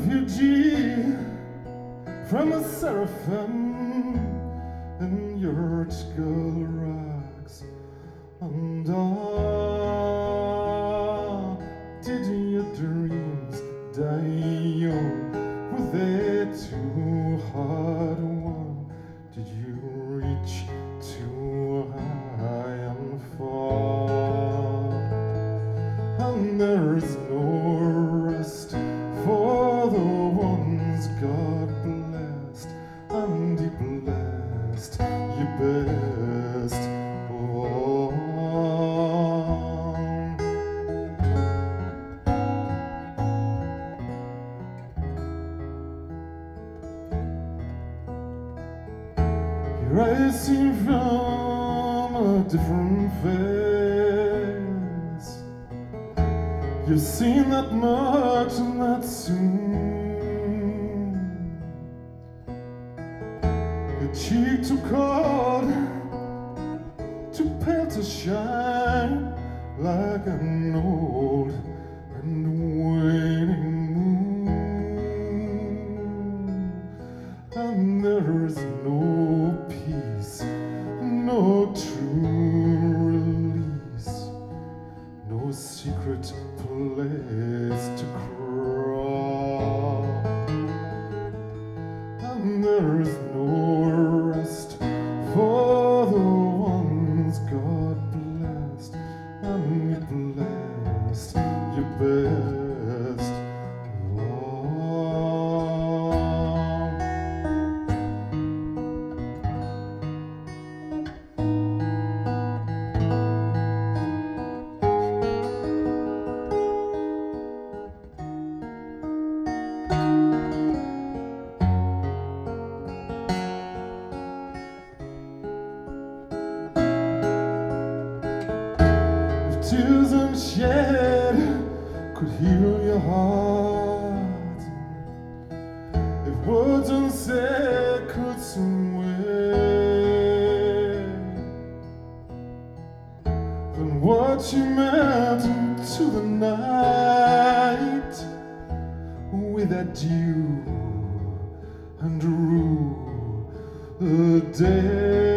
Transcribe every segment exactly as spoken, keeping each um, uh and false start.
refugee from a seraphim, and your skull rocks and ah, did your dreams die young? Were they too hard won? Did you reach too high and fall? And there is no rest for the ones God blessed, and He blessed you best of all. You're rising from a different phase. You've seen that much and that soon. Your cheek too cold, too pale to shine like an old and waning moon. And there is no peace, no true release, no secret place to crawl. And there is no rest for the ones God blessed, and He blessed you best of all. Tears unshed could heal your heart, if words unsaid could sway, then what you meant to the night with that dew and rue the day.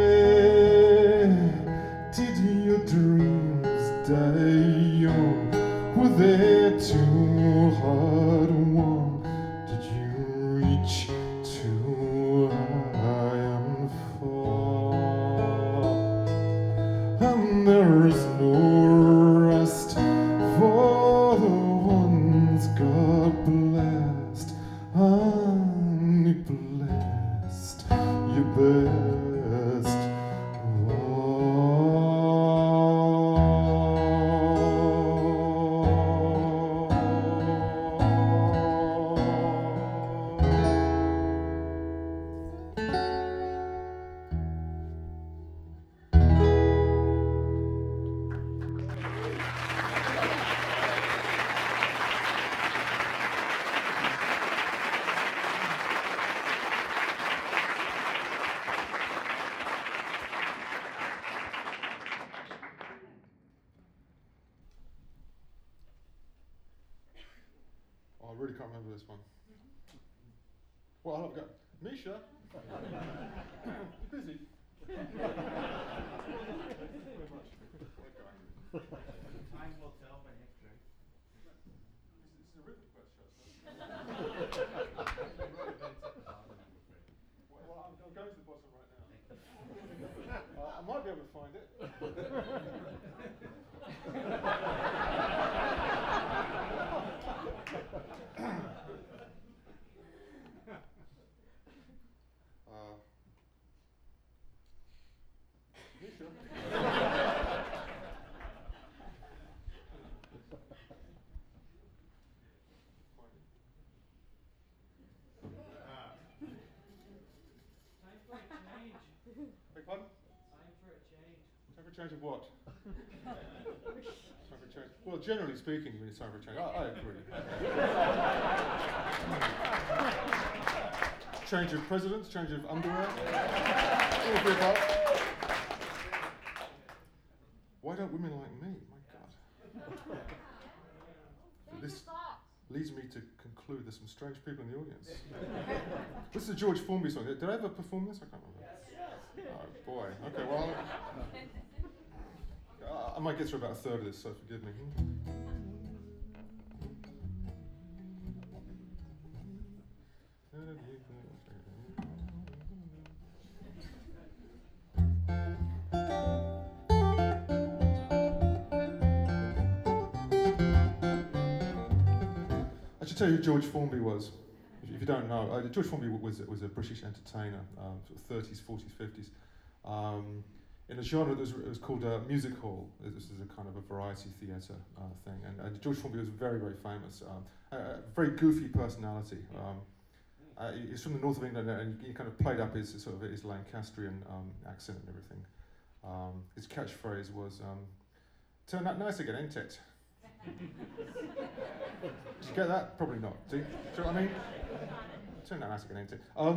Did your dreams die young? Were they too hard won? Did you reach too high and fall? And there is no rest for the ones God blessed, and He blessed you best of Oh, I really can't remember this one. Well, I've got Misha. You busy? Time will tell by next round. This is a rhythm question. Well, I'm, I'm going to the bottom right now. Uh, I might be able to find it. uh, Misha. Time for a change. Beg pardon? Time for a change. Time for change of what? Time for change. Well, generally speaking, when it's time for change, I, I agree. Change of presidents, change of underwear. All agree about. Why don't women like me? My God. This leads me to conclude there's some strange people in the audience. This is a George Formby song. Did I ever perform this? I can't remember. Yes. Oh boy. Okay, well, uh, I might get through about a third of this, so forgive me. I should tell you who George Formby was. If you don't know, uh, George Formby was was a British entertainer, um, sort of thirties, forties, fifties, um, in a genre that was, it was called uh, music hall. This is a kind of a variety theatre uh, thing, and, and George Formby was very, very famous. Um, a, a very goofy personality. Um, uh, he's from the north of England, and he kind of played up his sort of his Lancastrian um, accent and everything. Um, his catchphrase was, um, "Turn out nice again, ain't it?" Did you get that? Probably not. Do you, do you know what I mean? Turn that nice again, ain't it? Um,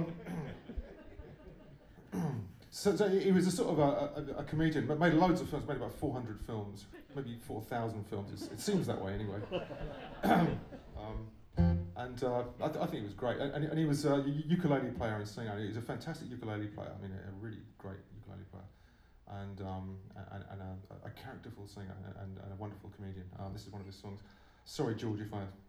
so, so he was a sort of a, a, a comedian, but made loads of films, made about four hundred films, maybe four thousand films. It's, it seems that way anyway. um, and uh, I, th- I think he was great. And, and he was a ukulele player and singer. He was a fantastic ukulele player. I mean, a, a really great ukulele player. And, um, and, and a, a characterful singer and, and a wonderful comedian. Um, this is one of his songs. Sorry, George, if I